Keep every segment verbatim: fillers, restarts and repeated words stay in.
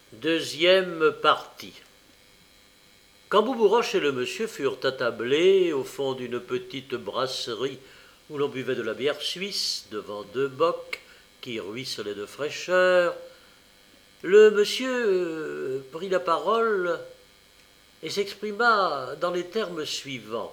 Deuxième partie. Quand Boubouroche et le monsieur furent attablés au fond d'une petite brasserie où l'on buvait de la bière suisse devant deux bocs qui ruisselaient de fraîcheur, le monsieur euh, prit la parole et s'exprima dans les termes suivants.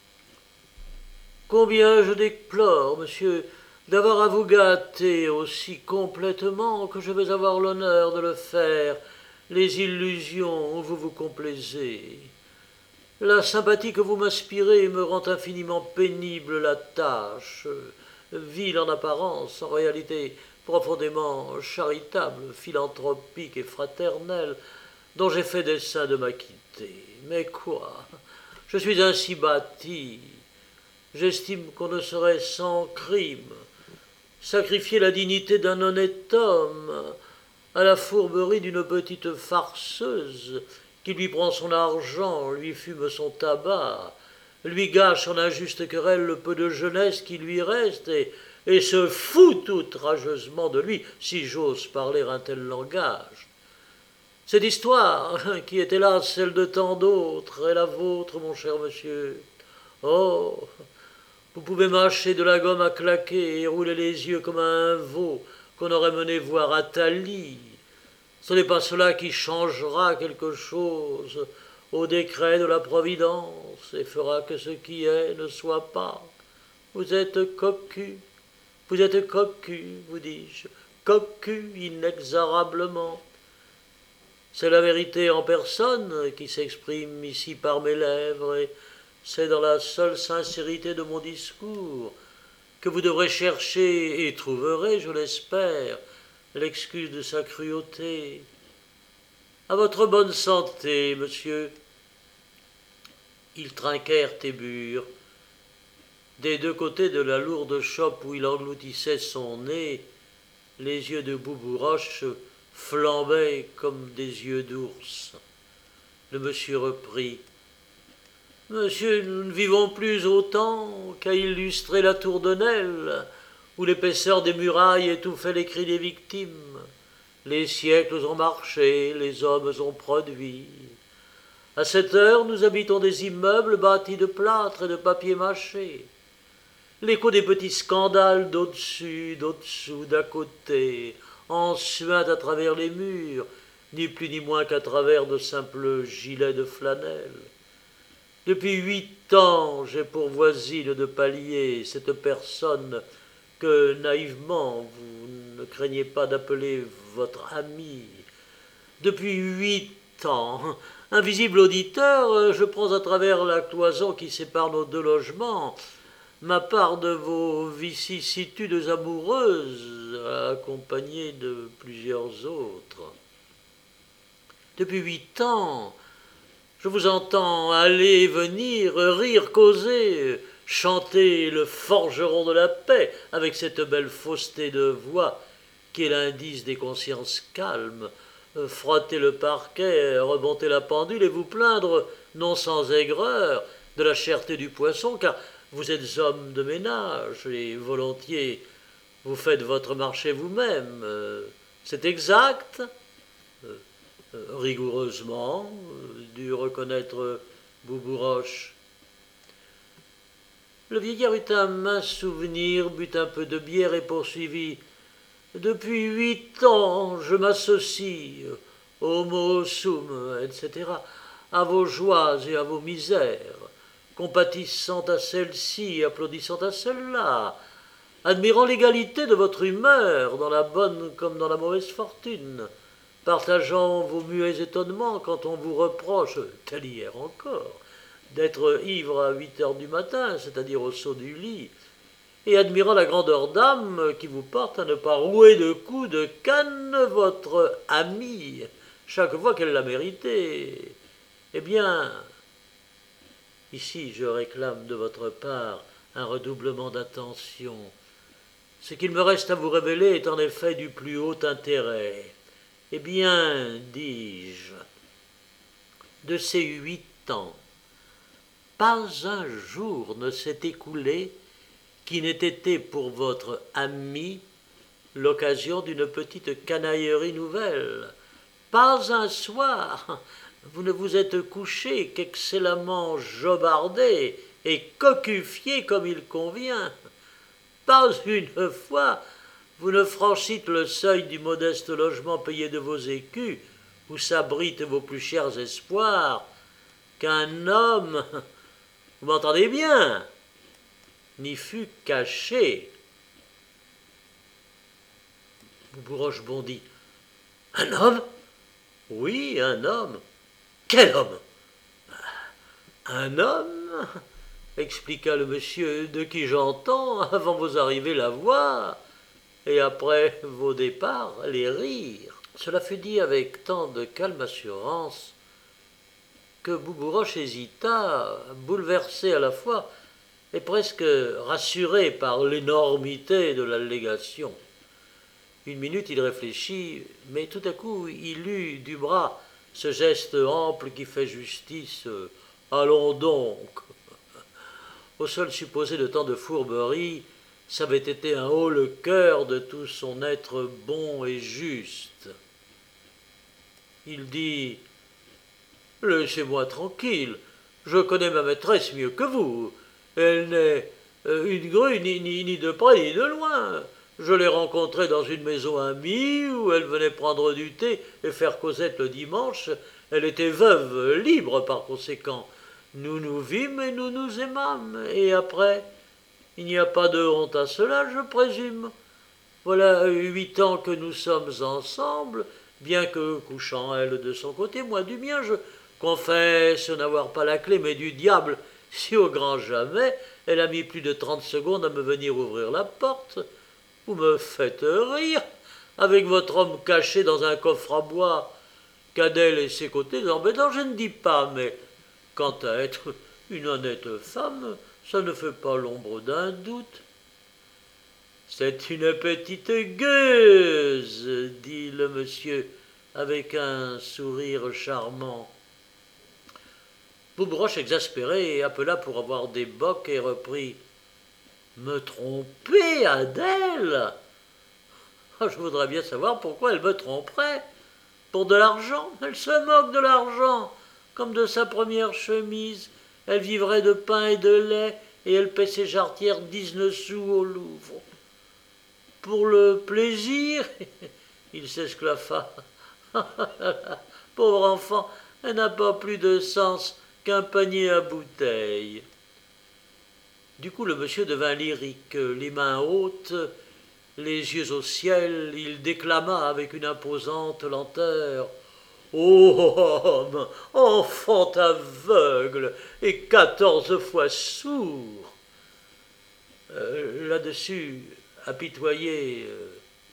Combien je déplore, monsieur, d'avoir à vous gâter aussi complètement que je vais avoir l'honneur de le faire, les illusions où vous vous complaisez. La sympathie que vous m'inspirez me rend infiniment pénible la tâche, vile en apparence, en réalité profondément charitable, philanthropique et fraternelle, dont j'ai fait dessein de m'acquitter. Mais quoi? Je suis ainsi bâti. J'estime qu'on ne saurait sans crime sacrifier la dignité d'un honnête homme à la fourberie d'une petite farceuse qui lui prend son argent, lui fume son tabac, lui gâche en injuste querelle le peu de jeunesse qui lui reste et, et se fout outrageusement de lui, si j'ose parler un tel langage. Cette histoire, qui est hélas celle de tant d'autres, est la vôtre, mon cher monsieur. Oh, vous pouvez mâcher de la gomme à claquer et rouler les yeux comme un veau qu'on aurait mené voir à Thalie. Ce n'est pas cela qui changera quelque chose au décret de la Providence et fera que ce qui est ne soit pas. Vous êtes cocu, vous êtes cocu, vous dis-je, cocu inexorablement. C'est la vérité en personne qui s'exprime ici par mes lèvres et c'est dans la seule sincérité de mon discours que vous devrez chercher, et trouverez, je l'espère, l'excuse de sa cruauté. À votre bonne santé, monsieur. Ils trinquèrent et burent. Des deux côtés de la lourde chope où il engloutissait son nez, les yeux de Boubouroche flambaient comme des yeux d'ours. Le monsieur reprit. Monsieur, nous ne vivons plus autant qu'à illustrer la tour de Nesle, où l'épaisseur des murailles étouffait les cris des victimes. Les siècles ont marché, les hommes ont produit. À cette heure, nous habitons des immeubles bâtis de plâtre et de papier mâché. L'écho des petits scandales d'au-dessus, d'au-dessous, d'à côté, en suinte à travers les murs, ni plus ni moins qu'à travers de simples gilets de flanelle. Depuis huit ans, j'ai pour voisine de palier cette personne que, naïvement, vous ne craignez pas d'appeler votre ami. Depuis huit ans, invisible auditeur, je prends à travers la cloison qui sépare nos deux logements ma part de vos vicissitudes amoureuses, accompagnées de plusieurs autres. Depuis huit ans, je vous entends aller et venir, rire, causer, chanter le forgeron de la paix avec cette belle fausseté de voix qui est l'indice des consciences calmes, frotter le parquet, remonter la pendule et vous plaindre, non sans aigreur, de la cherté du poisson, car vous êtes homme de ménage et volontiers vous faites votre marché vous-même. C'est exact ? Rigoureusement, dut reconnaître Boubouroche. Le vieillard eut un mince souvenir, but un peu de bière et poursuivit. Depuis huit ans, je m'associe, homo sum, et cetera, à vos joies et à vos misères, compatissant à celle-ci, applaudissant à celle-là, admirant l'égalité de votre humeur, dans la bonne comme dans la mauvaise fortune, partageant vos muets étonnements quand on vous reproche, tel hier encore, d'être ivre à huit heures du matin, c'est-à-dire au saut du lit, et admirant la grandeur d'âme qui vous porte à ne pas rouer de coups de canne votre amie chaque fois qu'elle l'a mérité. Eh bien, ici je réclame de votre part un redoublement d'attention. Ce qu'il me reste à vous révéler est en effet du plus haut intérêt. Eh bien, dis-je, de ces huit ans, pas un jour ne s'est écoulé qui n'ait été pour votre ami l'occasion d'une petite canaillerie nouvelle. pas un soir, vous ne vous êtes couché qu'excellemment jobardé et cocufié comme il convient. Pas une fois, vous ne franchîtes le seuil du modeste logement payé de vos écus, où s'abritent vos plus chers espoirs, qu'un homme, vous m'entendez bien, n'y fut caché. Bourroche bondit. Un homme? Oui, un homme. Quel homme? Un homme, expliqua le monsieur, de qui j'entends, avant vos arrivées, la voix, et après vos départs, les rires. Cela fut dit avec tant de calme assurance que Boubouroche hésita, bouleversé à la fois et presque rassuré par l'énormité de l'allégation. Une minute il réfléchit, mais tout à coup il eut du bras ce geste ample qui fait justice. « Allons donc !» Au seul supposé de tant de fourberie, ça avait été un haut le cœur de tout son être bon et juste. Il dit « Laissez-moi tranquille, je connais ma maîtresse mieux que vous. Elle n'est une grue ni, ni, ni de près ni de loin. Je l'ai rencontrée dans une maison amie où elle venait prendre du thé et faire causette le dimanche. Elle était veuve, libre par conséquent. Nous nous vîmes et nous nous aimâmes. Et après, il n'y a pas de honte à cela, je présume. Voilà huit ans que nous sommes ensemble, bien que, couchant elle de son côté, moi du mien, je confesse n'avoir pas la clé, mais du diable, si au grand jamais, elle a mis plus de trente secondes à me venir ouvrir la porte. Vous me faites rire, avec votre homme caché dans un coffre à bois, qu'Adèle et ses côtés embêtants, je ne dis pas, mais quant à être une honnête femme, ça ne fait pas l'ombre d'un doute. C'est une petite gueuse, dit le monsieur, avec un sourire charmant. Boubroche, exaspéré, appela pour avoir des bocs et reprit « Me tromper, Adèle? Oh, je voudrais bien savoir pourquoi elle me tromperait. Pour de l'argent? Elle se moque de l'argent, comme de sa première chemise. Elle vivrait de pain et de lait, et elle paie ses jarretières dix-neuf sous au Louvre. Pour le plaisir, il s'esclaffa. Pauvre enfant, elle n'a pas plus de sens qu'un panier à bouteilles. » Du coup, le monsieur devint lyrique, les mains hautes, les yeux au ciel, il déclama avec une imposante lenteur. « Ô homme, enfant aveugle et quatorze fois sourd !» euh, Là-dessus, apitoyé, euh,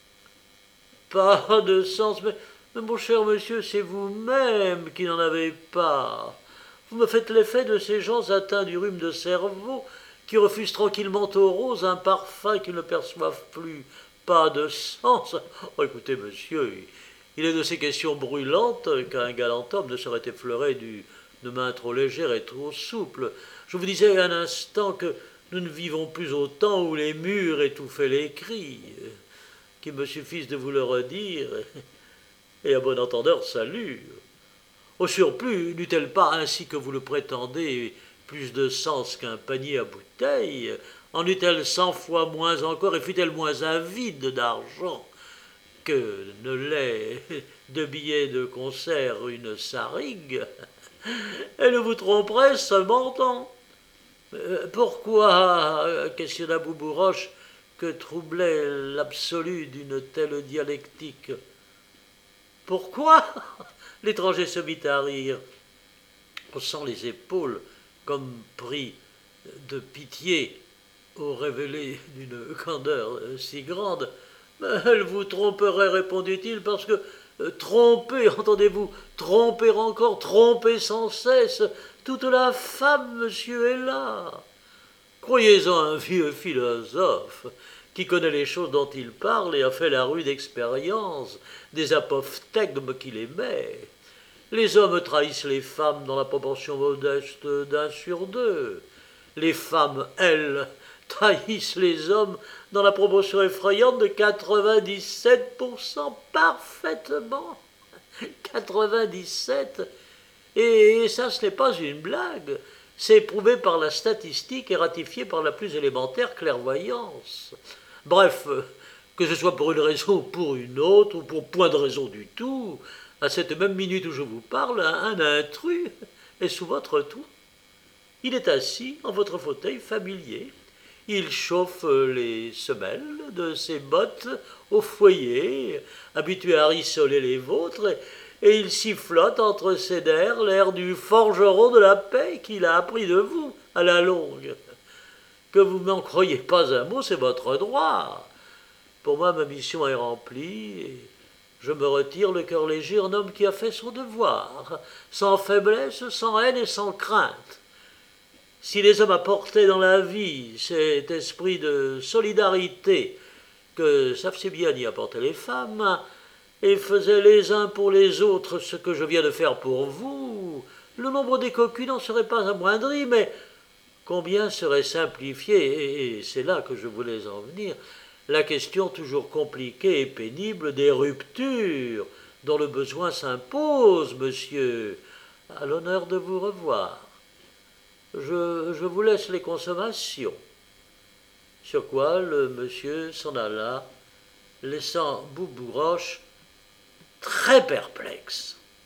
« Pas de sens, mais, mais mon cher monsieur, c'est vous-même qui n'en avez pas. Vous me faites l'effet de ces gens atteints du rhume de cerveau qui refusent tranquillement aux roses un parfum qu'ils ne perçoivent plus. Pas de sens. Oh, écoutez, monsieur, il est de ces questions brûlantes qu'un galant homme ne saurait effleurer du, de main trop légère et trop souple. Je vous disais un instant que nous ne vivons plus au temps où les murs étouffaient les cris. Qu'il me suffise de vous le redire, et à bon entendeur, salut. Au surplus, n'eût-elle pas, ainsi que vous le prétendez, plus de sens qu'un panier à bouteilles? En eût-elle cent fois moins encore, et fût-elle moins avide d'argent que ne l'est de billets de concert une sarigue? Elle vous tromperait seulement. Euh, pourquoi, questionna Boubouroche, que troublait l'absolu d'une telle dialectique. Pourquoi? L'étranger se mit à rire, haussant les épaules, comme pris de pitié au révélé d'une candeur si grande. Elle vous tromperait, répondit-il, parce que euh, tromper, entendez-vous, tromper encore, tromper sans cesse, toute la femme, monsieur, est là. Croyez-en un vieux philosophe qui connaît les choses dont il parle et a fait la rude expérience des apophthegmes qu'il émet. Les hommes trahissent les femmes dans la proportion modeste d'un sur deux. Les femmes, elles, trahissent les hommes dans la proportion effrayante de quatre-vingt-dix-sept pour cent parfaitement. quatre-vingt-dix-sept. Et ça, ce n'est pas une blague. C'est prouvé par la statistique et ratifié par la plus élémentaire clairvoyance. Bref, que ce soit pour une raison ou pour une autre, ou pour point de raison du tout, à cette même minute où je vous parle, un intrus est sous votre toit. Il est assis en votre fauteuil familier. Il chauffe les semelles de ses bottes au foyer, habitué à rissoler les vôtres, et il sifflote entre ses nerfs l'air du forgeron de la paix qu'il a appris de vous à la longue. Que vous n'en croyez pas un mot, c'est votre droit. Pour moi, ma mission est remplie, et je me retire le cœur léger en homme qui a fait son devoir, sans faiblesse, sans haine et sans crainte. Si les hommes apportaient dans la vie cet esprit de solidarité que savent si bien y apporter les femmes, et faisaient les uns pour les autres ce que je viens de faire pour vous, le nombre des cocus n'en serait pas amoindri, mais combien serait simplifié, et c'est là que je voulais en venir, la question toujours compliquée et pénible des ruptures dont le besoin s'impose, monsieur, à l'honneur de vous revoir. Je, je vous laisse les consommations. Sur quoi le monsieur s'en alla, laissant Boubouroche très perplexe.